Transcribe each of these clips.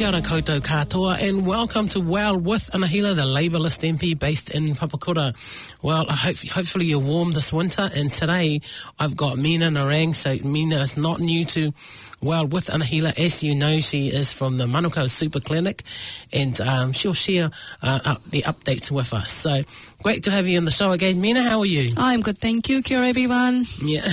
Kia ora koutou katoa, and welcome to Well with Anahila, the Labourist MP based in Papakura. Well, hopefully you're warm this winter, and today I've got Mina Narang. So Mina is not new to Well with Anahila. As you know, she is from the Manukau Super Clinic, and she'll share the updates with us. So great to have you on the show again. Mina, how are you? I'm good, thank you. Kia ora, everyone. Yeah.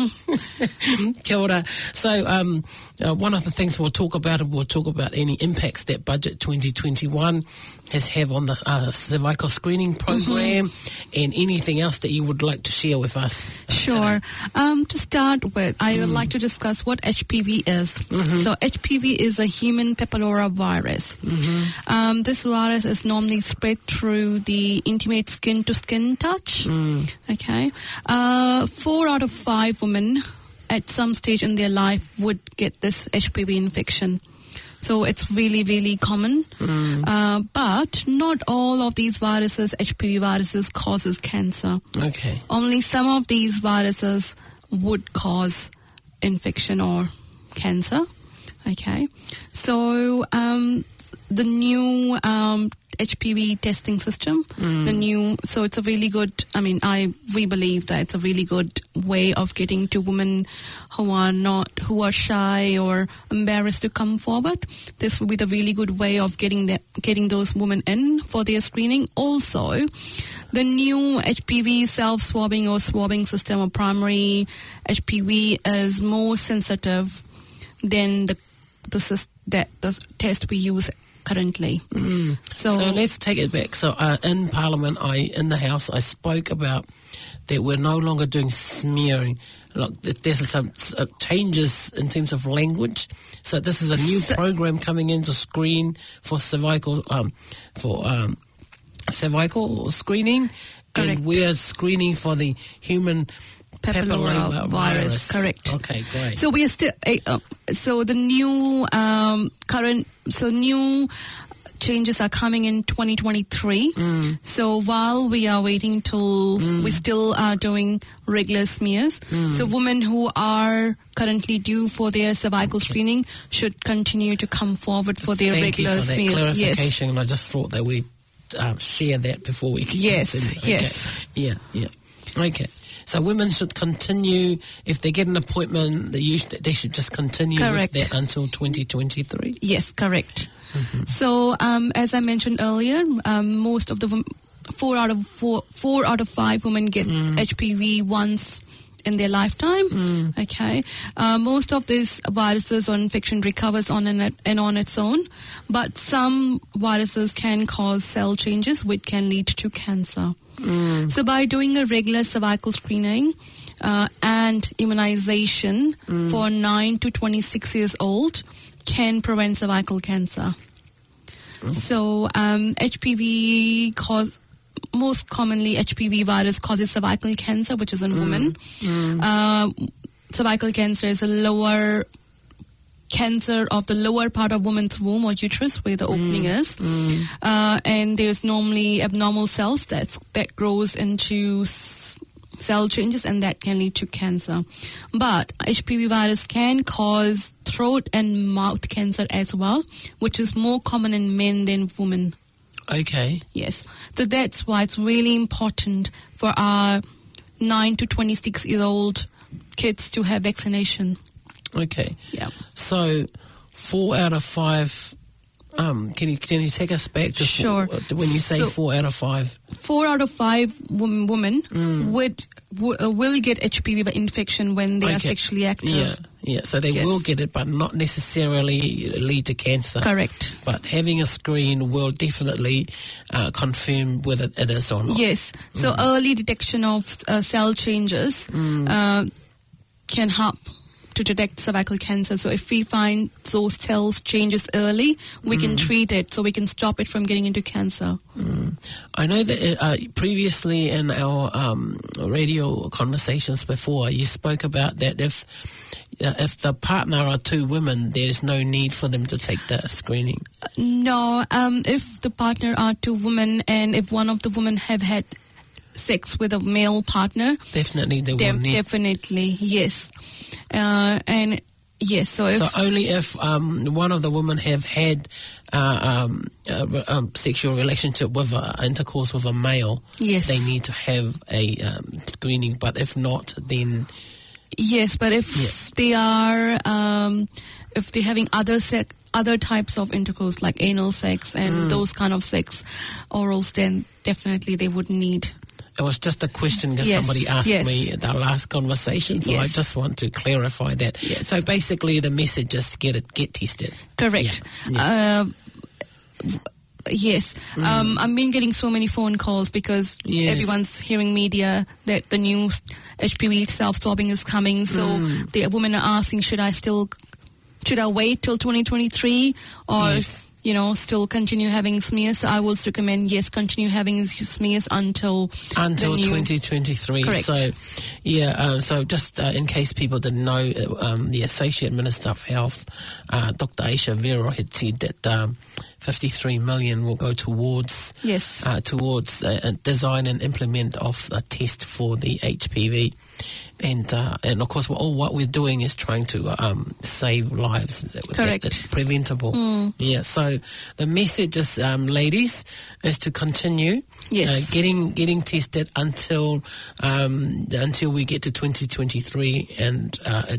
Kia ora. So one of the things we'll talk about any impacts that Budget 2021 has have on the cervical screening program, and anything else that you would like to share with us. Sure. To start with, I would like to discuss what HPV is. So HPV is a human papillomavirus. This virus is normally spread through the intimate skin-to-skin touch. Okay. 4 out of 5 women at some stage in their life would get this HPV infection. So it's really, really common. But not all of these viruses, HPV viruses, causes cancer. Okay. Only some of these viruses would cause infection or cancer. Okay. So the new HPV testing system, so it's a really good, we believe that it's a really good way of getting to women who are shy or embarrassed to come forward. This will be the really good way of getting those women in for their screening. Also, the new HPV self-swabbing or swabbing system or primary HPV is more sensitive than the test we use currently. So let's take it back. So in Parliament, in the House, I spoke about that we're no longer doing smearing. Look, there's some changes in terms of language. So this is a new program coming in to screen for cervical cervical screening. Correct. And we're screening for the human papillomavirus. Correct. Okay, great. So we are still so the new new changes are coming in 2023. So while we are waiting till we still are doing regular smears. So women who are currently due for their cervical screening should continue to come forward for their regular smears. Thank you for that clarification. Yes. I just thought that we'd share that before we continue. Yes. Yeah. Okay. So women should continue, if they get an appointment, they should just continue with that until 2023? Yes, correct. So as I mentioned earlier, most of the 4 out of 5 women get HPV once in their lifetime. Okay. Most of these viruses or infection recovers on its own, but some viruses can cause cell changes which can lead to cancer. So by doing a regular cervical screening and immunization for 9 to 26 years old can prevent cervical cancer. So HPV most commonly HPV virus causes cervical cancer, which is in women. Cervical cancer is a lower cancer of the lower part of woman's womb or uterus where the opening is, and there's normally abnormal cells that grows into cell changes, and that can lead to cancer. But HPV virus can cause throat and mouth cancer as well, which is more common in men than women. Okay. Yes. So that's why it's really important for our 9 to 26-year-old kids to have vaccination. Okay. Yeah. So 4 out of 5. Can you take us back to sure. When you say 4 out of 5? 4 out of 5 women will get HPV infection when they are sexually active. Yeah. So they will get it, but not necessarily lead to cancer. Correct. But having a screen will definitely confirm whether it is or not. Yes. So early detection of cell changes can help to detect cervical cancer. So if we find those cells changes early, we can treat it so we can stop it from getting into cancer. I know that previously in our radio conversations before, you spoke about that if the partner are 2 women, there is no need for them to take the screening. No, if the partner are 2 women and if one of the women have had sex with a male partner, definitely they will need. Definitely, yes. And Yes, so if only if one of the women have had sexual relationship with intercourse with a male, yes, they need to have a screening. But if not, then yes. But if they are if they're having other types of intercourse like anal sex and those kind of sex orals, then definitely they would need. It was just a question that somebody asked me at our last conversation, so I just want to clarify that. Yes. So basically the message is get tested. Correct. Yes. I've been getting so many phone calls because everyone's hearing media that the new HPV self-swabbing is coming, so the women are asking, should I wait till 2023 or still continue having smears? So I will recommend, continue having smears until 2023. Correct. So, so just in case people didn't know, the Associate Minister of Health, Dr. Aisha Vero, had said that 53 million will go towards design and implement of a test for the HPV. And of course, what we're doing is trying to save lives. Correct. That's preventable. Yeah. So the message is, ladies, is to continue getting tested until we get to 2023, and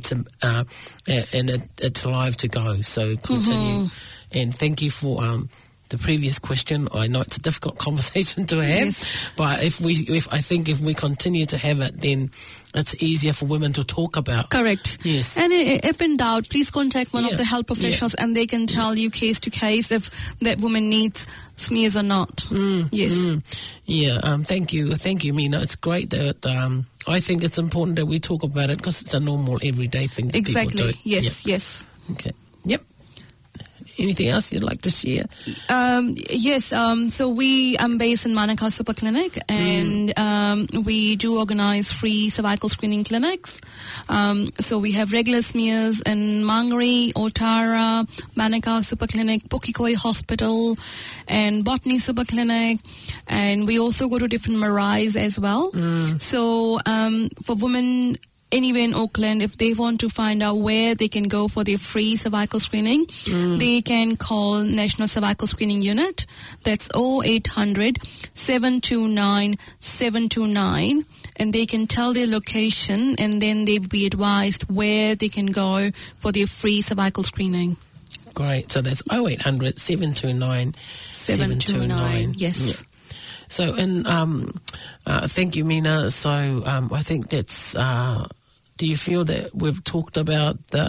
it's live to go. So continue. And thank you for the previous question. I know it's a difficult conversation to have, but if I think if we continue to have it, then it's easier for women to talk about. Correct. Yes. And if in doubt, please contact one of the health professionals, and they can tell you case to case if that woman needs smears or not. Yeah. Thank you, Mina. It's great that. I think it's important that we talk about it because it's a normal, everyday thing that people do. Yes. Okay. Yep. Anything else you'd like to share? Yes. So I'm based in Manukau Super Clinic, and we do organize free cervical screening clinics. So we have regular smears in Mangere, Otara, Manukau Super Clinic, Pukekoi Hospital, and Botany Super Clinic. And we also go to different maraes as well. So for women anywhere in Auckland, if they want to find out where they can go for their free cervical screening, they can call National Cervical Screening Unit. That's 0800 729 729, and they can tell their location, and then they'll be advised where they can go for their free cervical screening. Great. So that's 0800 729 729. Yes. Yeah. So, and thank you, Mina. So, I think that's. Do you feel that we've talked about the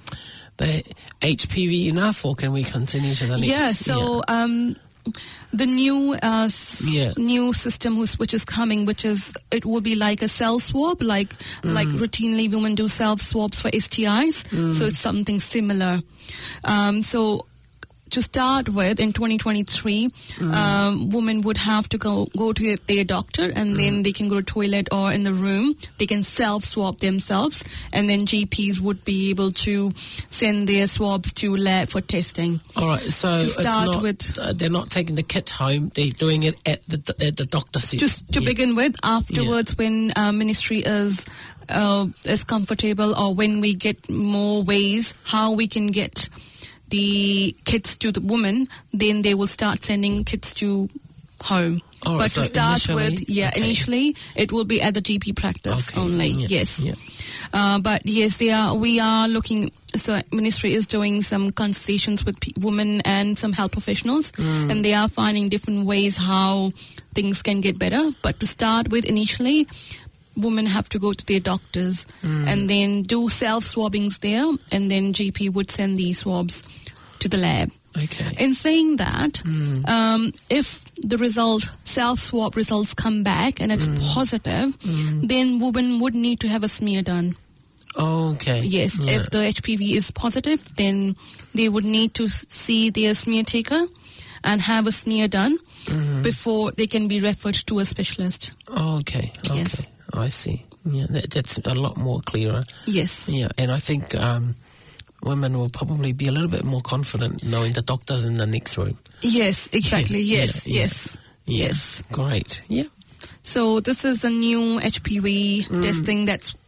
HPV enough, or can we continue to the next? Yeah. So, the new system which is coming, it will be like a self swab, like routinely women do self swabs for STIs. So it's something similar. So to start with, in 2023, women would have to go to their doctor, and then they can go to toilet or in the room. They can self-swab themselves, and then GPs would be able to send their swabs to lab for testing. All right, so to start they're not taking the kit home. They're doing it at the doctor's. Just to begin with. Afterwards, when ministry is comfortable, or when we get more ways how we can get the kits to the woman, then they will start sending kits to home. Right, but so to start initially it will be at the GP practice only. Yes. But yes, we are looking. So ministry is doing some consultations with women and some health professionals, and they are finding different ways how things can get better. But to start with, initially, women have to go to their doctors and then do self-swabbings there, and then GP would send these swabs to the lab. Okay. In saying that, if the self-swab results come back and it's positive, then women would need to have a smear done. Okay. Yes. Yeah. If the HPV is positive, then they would need to see their smear taker and have a smear done before they can be referred to a specialist. Okay. Yes. I see. Yeah, that's a lot more clearer. Yes. Yeah, and I think women will probably be a little bit more confident knowing the doctor's in the next room. Yes, exactly. Yes. Great. Yeah. So this is a new HPV testing that's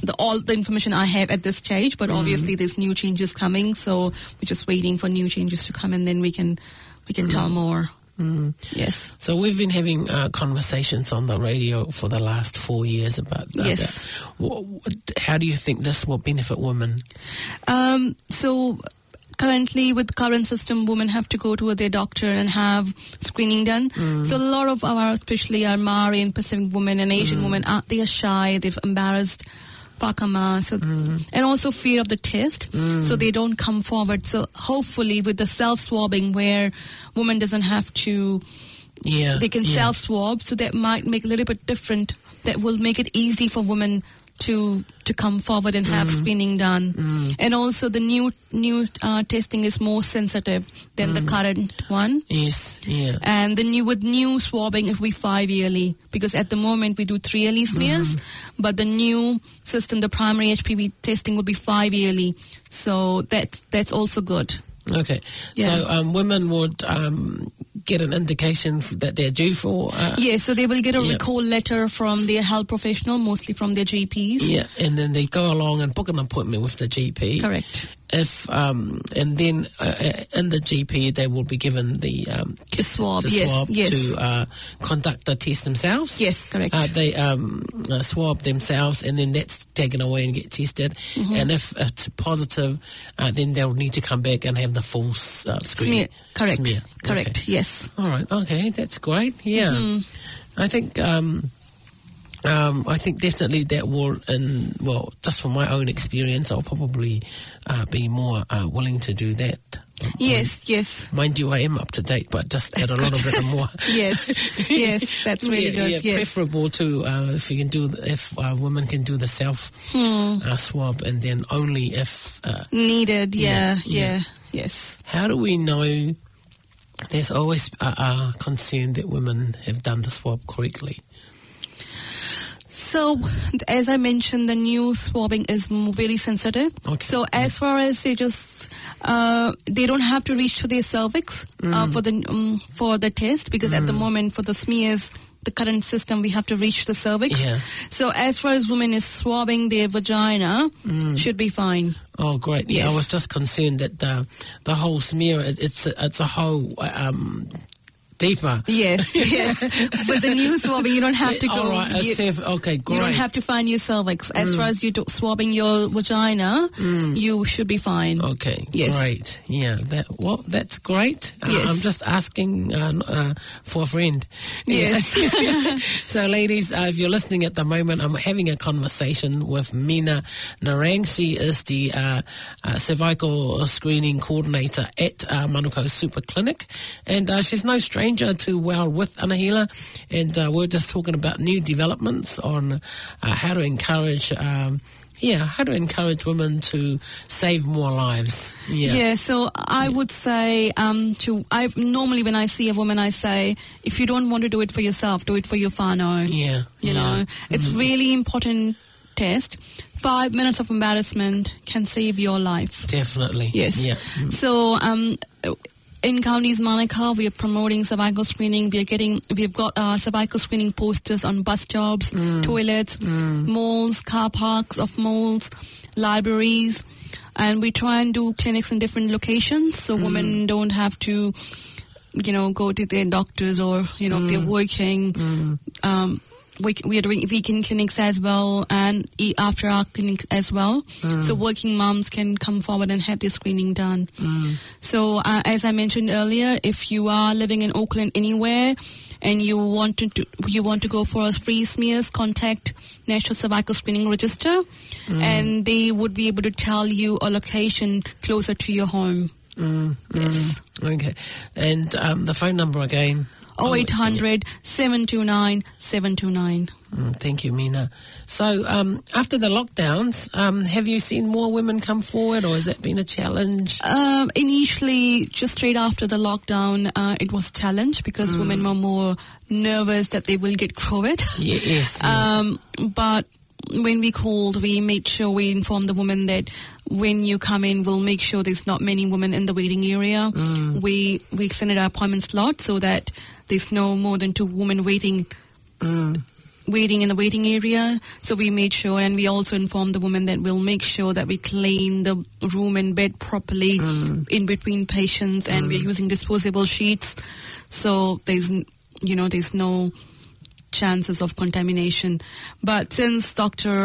all the information I have at this stage, but obviously there's new changes coming, so we're just waiting for new changes to come, and then we can tell more. Yes. So we've been having conversations on the radio for the last 4 years about that. Yes. How do you think this will benefit women? So currently, with the current system, women have to go to their doctor and have screening done. So a lot of especially our Maori and Pacific women and Asian women, they are shy, they're embarrassed. So, and also fear of the test, so they don't come forward. So hopefully with the self-swabbing where woman doesn't have to, they can self-swab, so that might make a little bit different. That will make it easy for women to come forward and have screening done. And also the new testing is more sensitive than the current one. Yes, yeah. And with new swabbing, it will be 5 yearly, because at the moment we do 3 yearly smears, but the new system, the primary HPV testing, will be 5 yearly. So that's also good. Okay. Yeah. So women would get an indication that they're due for... so they will get a recall letter from their health professional, mostly from their GPs. Yeah, and then they go along and book an appointment with the GP. Correct. And then in the GP they will be given the swab, to conduct the test themselves. Yes, correct. They swab themselves, and then that's taken away and get tested. And if it's positive, then they'll need to come back and have the full screen. Correct. Smear. Correct. Okay. Yes. All right. Okay, that's great. Yeah, I think. I think definitely that will, just from my own experience, I'll probably be more willing to do that. Yes. Mind you, I am up to date, but just add a little bit more. Yes, that's really good. Yeah, yes. Preferable to if women can do the self swab, and then only if needed. Yes. How do we know? There's always a concern that women have done the swab correctly. So, as I mentioned, the new swabbing is very sensitive. Okay. So, as far as they they don't have to reach to their cervix for the test, because at the moment for the smears, the current system, we have to reach the cervix. Yeah. So, as far as women is swabbing their vagina, should be fine. Oh, great! Yes. Yeah, I was just concerned that the whole smear, it's a whole. Deeper. Yes. But the new swabbing, you don't have to go. All right, okay, great. You don't have to find your cervix. As far as you swabbing your vagina, you should be fine. Okay, yes. Great. Yeah, that's great. Yes. I'm just asking for a friend. Yes. Yeah. So, ladies, if you're listening at the moment, I'm having a conversation with Mina Narang. She is the cervical screening coordinator at Manukau Super Clinic, and she's no stranger to Well with Anahila, and we're just talking about new developments on how to encourage women to save more lives. Yeah, so I would say normally when I see a woman, I say, if you don't want to do it for yourself, do it for your whānau. You know, it's really important test. 5 minutes of embarrassment can save your life. Definitely. Yes. Yeah. So in Counties Manukau, we are promoting cervical screening. We've got cervical screening posters on bus stops, toilets, malls, car parks of malls, libraries, and we try and do clinics in different locations, so women don't have to, go to their doctors, or if they're working. We are doing weekend clinics as well, and after our clinics as well. So working moms can come forward and have their screening done. So as I mentioned earlier, if you are living in Auckland anywhere and you want to go for a free smears, contact National Cervical Screening Register, and they would be able to tell you a location closer to your home. Yes. Okay. And the phone number again? 0800 729 729. Thank you, Mina. So after the lockdowns, have you seen more women come forward, or has that been a challenge? Initially, just straight after the lockdown, it was a challenge because women were more nervous that they will get COVID. Yes. But when we called, we made sure we informed the women that when you come in, we'll make sure there's not many women in the waiting area. We extended our appointment slot so that there's no more than 2 women waiting waiting in the waiting area. So we made sure, and we also informed the women that we'll make sure that we clean the room and bed properly in between patients, and we're using disposable sheets. So there's no chances of contamination. But since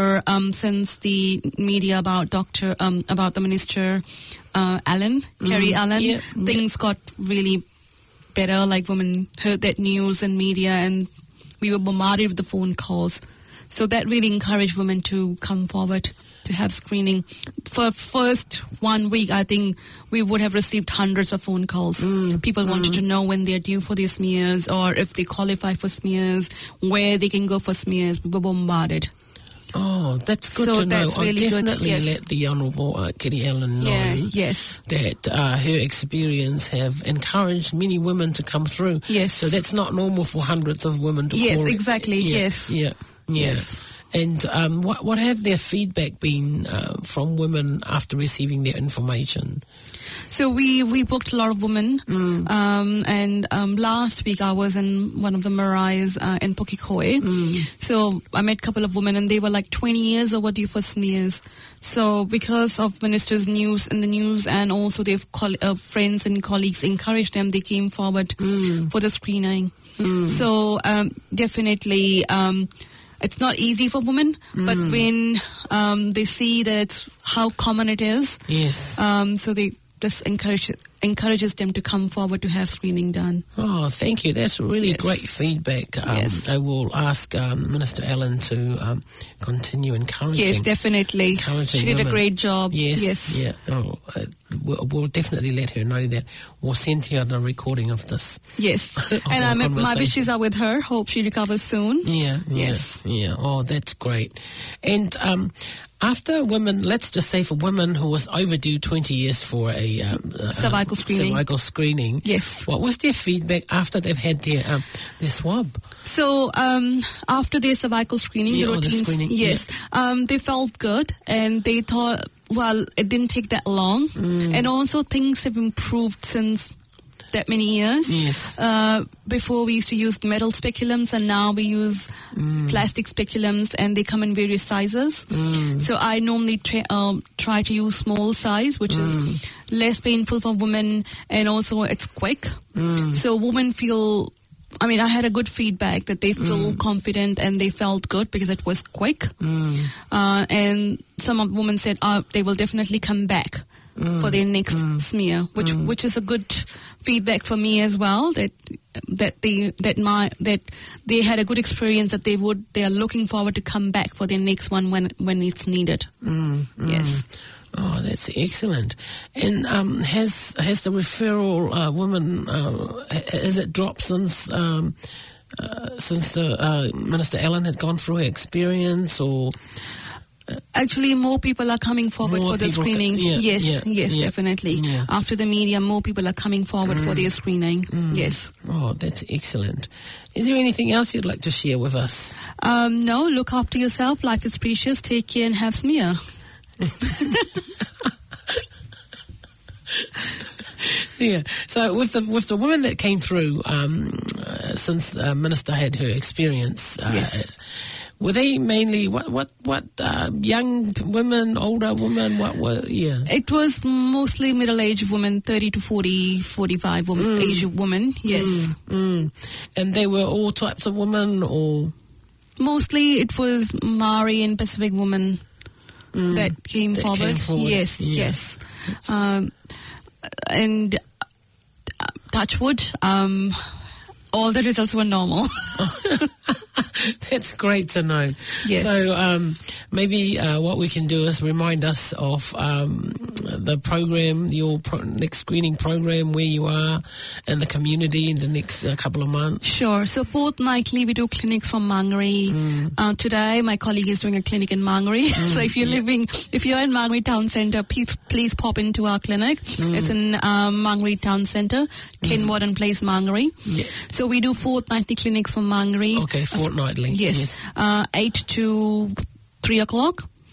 the media about the Minister Allen, Kerry Allen, things got really better. Like women heard that news and media, and we were bombarded with the phone calls. So that really encouraged women to come forward to have screening. For first 1 week, I think we would have received hundreds of phone calls. People wanted to know when they're due for their smears, or if they qualify for smears, where they can go for smears. We were bombarded. Oh, that's good So to know. that's really I'll good, definitely yes. let the Honourable Kerry Allen know that her experience have encouraged many women to come through. Yes. So that's not normal for hundreds of women to Yes, call. exactly, yes. Yeah. Yes. And what have their feedback been from women after receiving their information? So we booked a lot of women, and last week I was in one of the maraes in Pukekohe. So I met a couple of women, and they were like 20 years overdue for smears. So because of Minister's news in the news, and also their friends and colleagues encouraged them, they came forward for the screening. So definitely. It's not easy for women, but when they see that how common it is, so they just encourages them to come forward to have screening done. Oh, thank you. That's really great feedback. I will ask Minister Allen to continue encouraging. Yes, definitely. She did a great job. Yes. Yeah. Oh, we'll definitely let her know that. We'll send her the recording of this. Yes. And my wishes are with her. Hope she recovers soon. Yeah. Oh, that's great. And after women, let's just say for women who was overdue 20 years for a cervical screening. Yes. What was their feedback after they've had their swab? So after their cervical screening, the routine, they felt good, and they thought, well, it didn't take that long, and also things have improved since that many years. Yes. Before we used to use metal speculums, and now we use plastic speculums, and they come in various sizes. So I normally try to use small size, which is less painful for women, and also it's quick. So women feel, I had a good feedback that they feel confident, and they felt good because it was quick. And some of women said they will definitely come back for their next smear, which is a good feedback for me as well. That they had a good experience. That they are looking forward to come back for their next one when it's needed. Yes. Oh, that's excellent. And has the referral women has it dropped since the Minister Allen had gone through her experience, or? Actually, more people are coming forward for the screening. Yes, definitely. Yeah. After the media, more people are coming forward for their screening. Yes. Oh, that's excellent. Is there anything else you'd like to share with us? No, look after yourself. Life is precious. Take care and have smear. Yeah. So with the women that came through since the Minister had her experience, were they mainly what young women, older women? What were It was mostly middle-aged women, 30 to 40, 45 Asian women. Yes. And they were all types of women, or mostly it was Maori and Pacific women that came forward. Yes. And touch wood, all the results were normal. That's great to know. Yes. So maybe what we can do is remind us of the program, your next screening program, where you are in the community in the next couple of months. Sure. So fortnightly we do clinics from Mangere. Today my colleague is doing a clinic in Mangere. So if you're in Mangere Town Centre, please pop into our clinic. It's in Mangere Town Centre, Ken Warden Place, Mangere. Yeah. So we do fortnightly clinics from Mangere. Okay, fortnightly. Yes. 8 to 3 o'clock.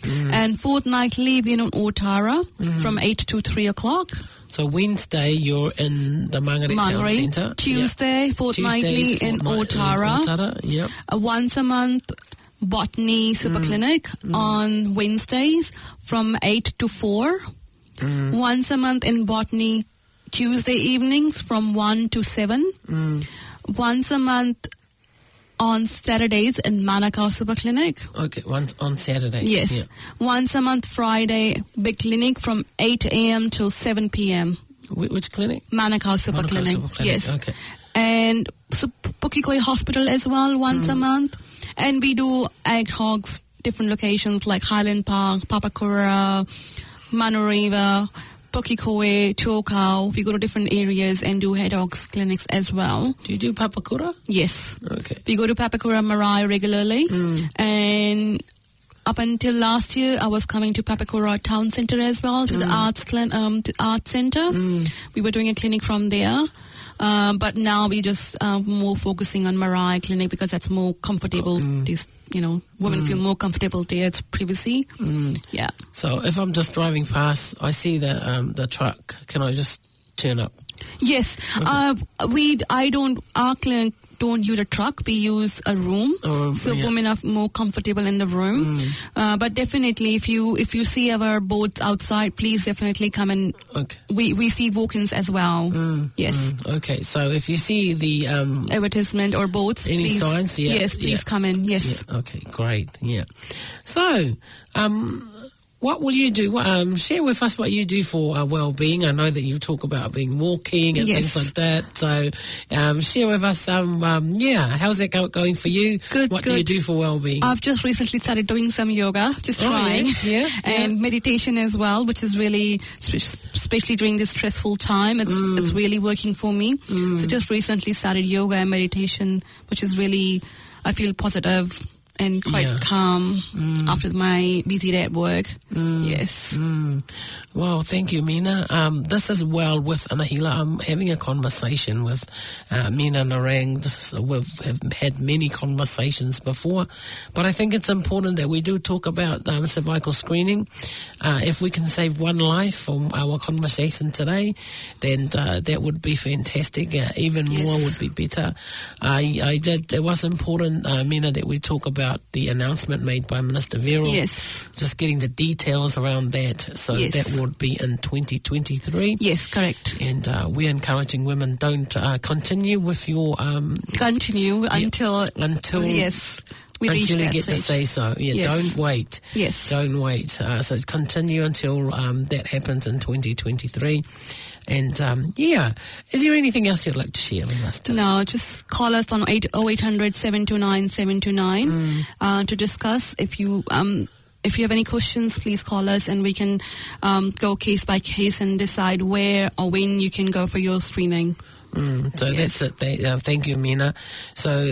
And fortnightly we're in Otara from 8 to 3 o'clock. So Wednesday you're in the Mangere Town Centre. Tuesday, fortnightly in Otara. Yep. Once a month, Botany Super Clinic on Wednesdays from 8 to 4. Once a month in Botany, Tuesday evenings from 1 to 7. Once a month on Saturdays in Manukau Super Clinic. Okay, once on Saturdays. Yes. Yeah. Once a month Friday, Big Clinic from 8 a.m. till 7 p.m. Which clinic? Manukau Super Clinic. Super Clinic. Yes. Okay. And Pukekoi Hospital as well, once a month. And we do ad hocs, different locations like Highland Park, Papakura, Manurewa, Pukekoi, Tuokau. We go to different areas and do ad hocs clinics as well. Do you do Papakura? Yes. Okay. We go to Papakura Marae regularly. And up until last year, I was coming to Papakura Town Centre as well, to the arts centre. We were doing a clinic from there. But now we just more focusing on Marae Clinic because that's more comfortable. These, women feel more comfortable there. It's privacy. Yeah. So if I'm just driving past, I see the truck. Can I just turn up? Yes. Okay. Our clinic don't use a truck. We use a room. Women are more comfortable in the room. But definitely, if you see our boats outside, please definitely come and. Okay. We see walk-ins as well. Yes. Okay. So if you see the advertisement or boats, any please, signs, yes, please come in. Yes. Yeah. Okay. Great. Yeah. So, what will you do? Share with us what you do for well-being. I know that you talk about being walking and things like that. So share with us, how's that going for you? Good, what do you do for well-being? I've just recently started doing some yoga, just trying. Yes. And meditation as well, which is really, especially during this stressful time, it's really working for me. So just recently started yoga and meditation, which is really, I feel positive and quite calm after my busy day at work. Yes. Well, thank you, Mina. This is Well with Anahila. I'm having a conversation with Mina Narang. We've had many conversations before, but I think it's important that we do talk about cervical screening. If we can save one life from our conversation today, then that would be fantastic. Even more would be better. It was important, Mina, that we talk about the announcement made by Minister Vero. Yes. Just getting the details around that. So that would be in 2023. Yes, correct. And we're encouraging women, don't continue with your... continue until yes. We reach until you that get stage. to say so. Yeah, Yes. Don't wait. Yes. Don't wait. So continue until that happens in 2023. And, is there anything else you'd like to share with us today? No, just call us on 0800 729 729 to discuss. If you have any questions, please call us and we can go case by case and decide where or when you can go for your screening. That's it. Thank you, Mina. So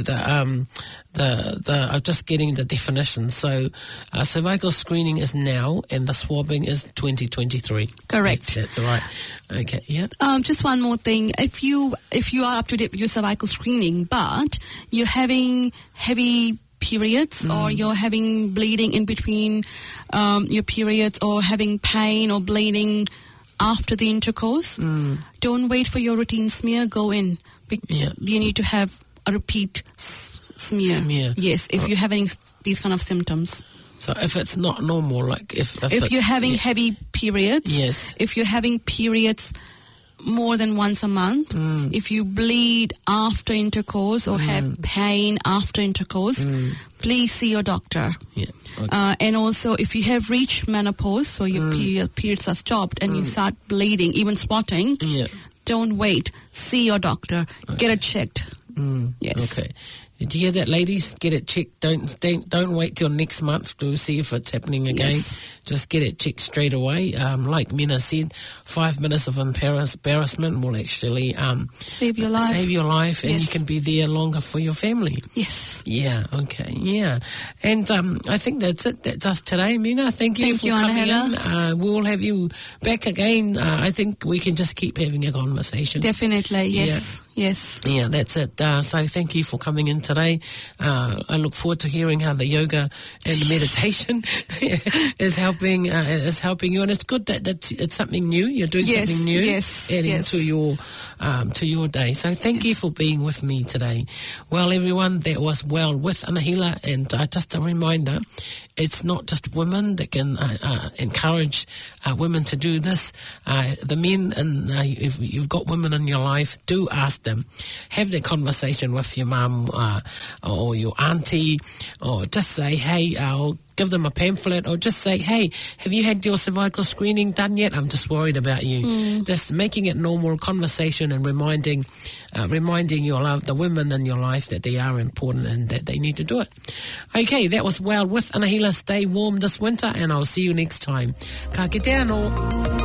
just getting the definition. So cervical screening is now, and the swabbing is 2023. Correct. That's right. Okay. Yeah. Just one more thing. If you are up to date with your cervical screening, but you're having heavy periods or you're having bleeding in between your periods or having pain or bleeding after the intercourse, don't wait for your routine smear. Go in. You need to have a repeat smear. Yes, if you're having these kind of symptoms. So if it's not normal, like if you're having heavy periods, if you're having periods more than once a month, if you bleed after intercourse or have pain after intercourse, please see your doctor. Yeah. Okay. And also, if you have reached menopause, so your periods are stopped and you start bleeding, even spotting, don't wait. See your doctor. Okay. Get it checked. Yes. Okay. Did you hear that, ladies? Get it checked. Don't wait till next month to see if it's happening again. Yes. Just get it checked straight away. Like Mina said, 5 minutes of embarrassment will actually save your life. Save your life, and you can be there longer for your family. Yes. Yeah. Okay. Yeah. And I think that's it. That's us today, Mina. Thank you for coming in. We'll have you back again. I think we can just keep having a conversation. Definitely. Yes. Yeah. Yes. Yeah. That's it. So thank you for coming in today. today. I look forward to hearing how the yoga and the meditation is helping you, and it's good that it's something new. You're doing something new, adding to your day. So thank you for being with me today. Well, everyone, that was Well with Anahila, and just a reminder, it's not just women that can encourage women to do this. The men, and if you've got women in your life, do ask them. Have that conversation with your mum or your auntie, or just say, hey, I'll give them a pamphlet, or just say, hey, have you had your cervical screening done yet? I'm just worried about you. Just making it normal conversation and reminding the women in your life that they are important and that they need to do it. Okay, that was Well with Anahila. Stay warm this winter, and I'll see you next time. Ka kite anō.